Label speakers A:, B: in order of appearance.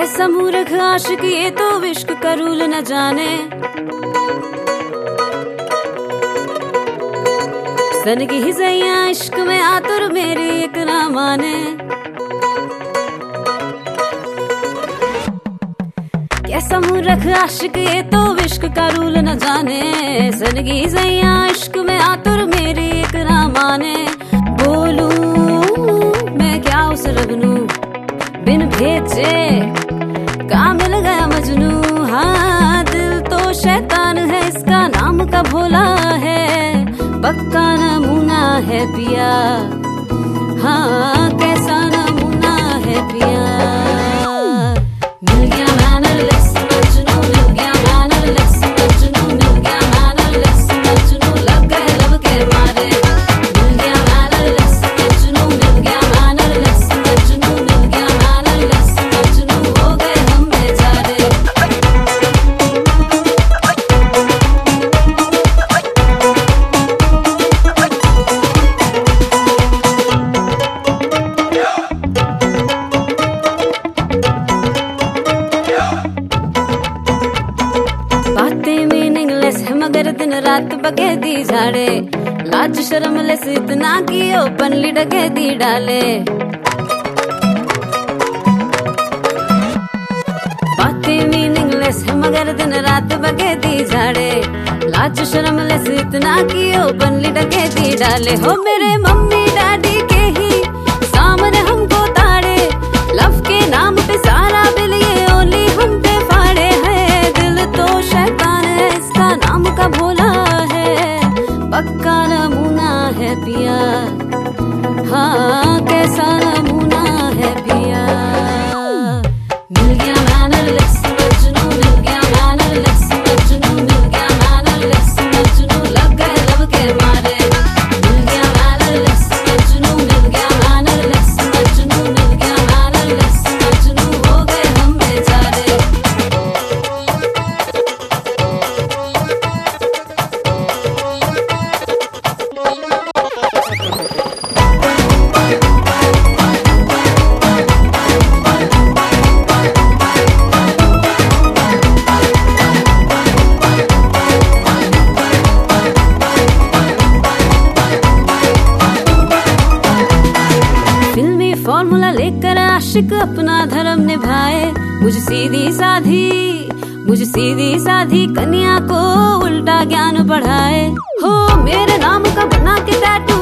A: कैसा मूर्ख आशिक ये तो इश्क का रूल न जाने। सन की हिजैया इश्क में आतुर मेरी एक ना माने। कैसा मूर्ख आशिक ये तो इश्क का रूल न जाने। सन की हिजैया इश्क में आतुर मेरी एक ना माने। बोलूं मैं क्या उस रबनू बिन भेजे का मिल गया मजनू। हाँ दिल तो शैतान है इसका नाम का भोला है। पक्का नमूना है पिया, हाँ कैसा नमूना है पिया। मिल गया मैनरलेस मजनू, मिल गया मैनरलेस मजनू, मिल गया मैनरलेस मजनू, लग गए लब के मारे। मिल गया मैनरलेस मजनू, मिल गया मैनरलेस मजनू, मिल गया मैनरलेस मजनू, हो गए हम बेचारे। बातें मीनिंगलेस है मगर दिन रात बगैदी झाड़े। लाज शर्मलेस इतना कि ओपनली डकैती डाले। बातें मीनिंगलेस है मगर दिन रात बगैदी झाड़े। लाज शर्मलेस इतना कि ओपनली डकैती डाले। हो मेरे मम्मी डैडी के ही सामने हमको ताड़े। लव के नाम पे सारा बिल ये ओली हम पे फाड़े है। दिल तो शैतान है इसका नाम का भोला है। पक्का नमूना है पिया, हाँ कैसा नमूना है पिया। मिल गया मैनरलेस मजनू, मिल गया मैनरलेस मजनू, मिल गया मैनरलेस मजनू, लग गए लब के मारे। मिल गया मैनरलेस मजनू, मिल गया मैनरलेस मजनू, मिल गया मैनरलेस मजनू, हो गए हम बेचारे। फिल्मी फॉर्मूला लेकर आशिक अपना धर्म निभाए। मुझे सीधी साधी कन्या को उल्टा ज्ञान पढ़ाए। हो मेरे नाम का बना के टैटू